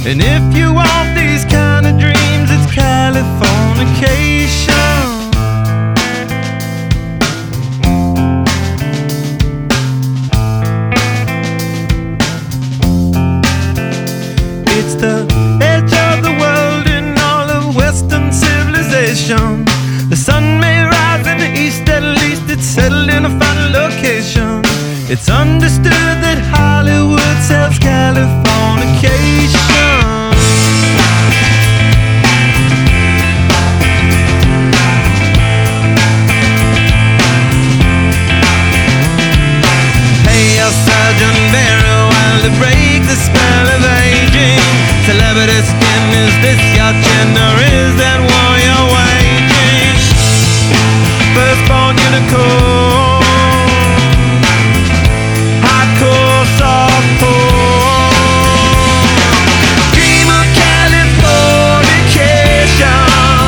And if you want these kind of dreams, it's Californication. It's the edge of the world in all of Western civilization. The sun may rise in the east, at least it's settled in a final location. It's understood that Hollywood sells Californication. Hey, your Sergeant Barry, while to break the spell of aging. Celebrity skin, is this your chin, or is that war you're waging? Firstborn unicorn, hardcore softcore. Dream of Californication.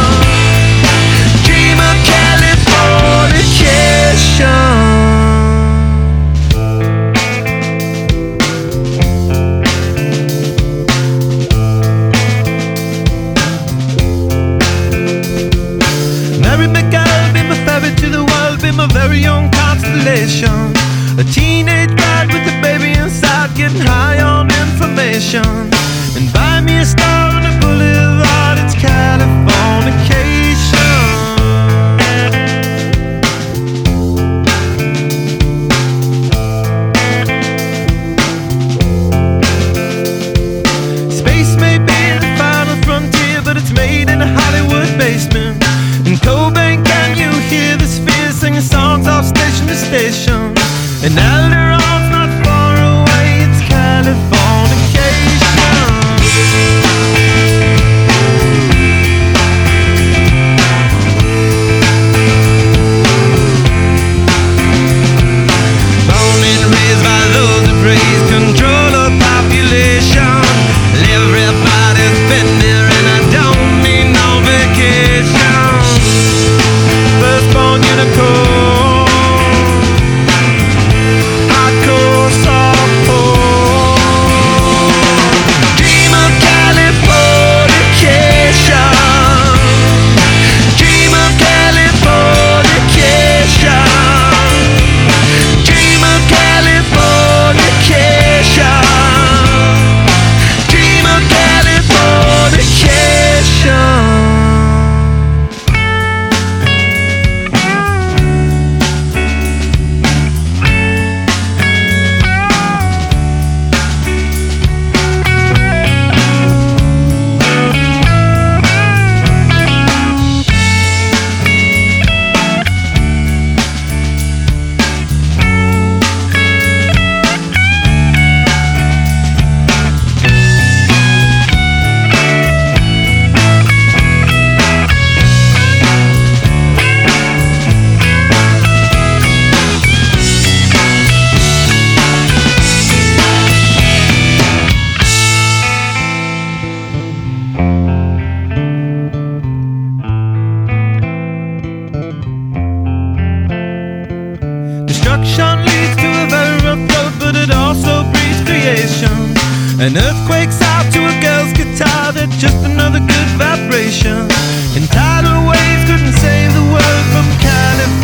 Dream of Californication. Mary McGill, be my ferry to the world, be my very own constellation. A teenage bride with a baby inside, getting high on information. And buy me a star on a boulevard, it's Californication. Space may be the final frontier, but it's made in a Hollywood basement. In Cobain, can you hear the spheres singing songs off station to station? And Alderon's not far away, it's Californication. Born and raised by those that praise control of population. Everybody's been there and I don't need no vacation. Firstborn unicorn, hardcore softcore. Dream of Californication. Dream of Californication. Dream of Californication. Dream of Californication. Destruction leads to a very rough road, but it also breeds creation. An earthquake's out to a girl's guitar, that's just another good vibration. And tidal waves couldn't save the world from California.